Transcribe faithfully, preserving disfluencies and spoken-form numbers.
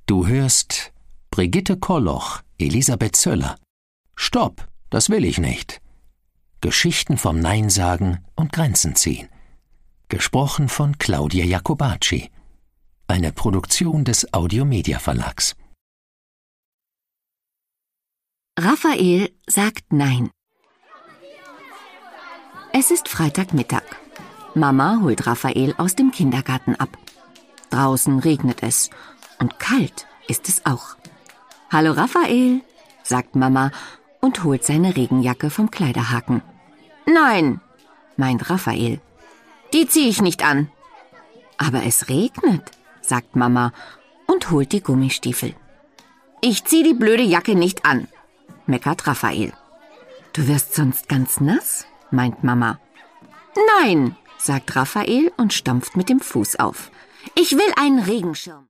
Du hörst Brigitte Kolloch, Elisabeth Zöller. Stopp, das will ich nicht. Geschichten vom Nein sagen und Grenzen ziehen. Gesprochen von Claudia Jacobacci. Eine Produktion des Audiomedia Verlags. Raphael sagt Nein. Es ist Freitagmittag. Mama holt Raphael aus dem Kindergarten ab. Draußen regnet es und kalt ist es auch. »Hallo Raphael«, sagt Mama und holt seine Regenjacke vom Kleiderhaken. »Nein«, meint Raphael, »die ziehe ich nicht an.« »Aber es regnet«, sagt Mama und holt die Gummistiefel. »Ich ziehe die blöde Jacke nicht an«, meckert Raphael. »Du wirst sonst ganz nass«, meint Mama. »Nein«, sagt Raphael und stampft mit dem Fuß auf. »Ich will einen Regenschirm.«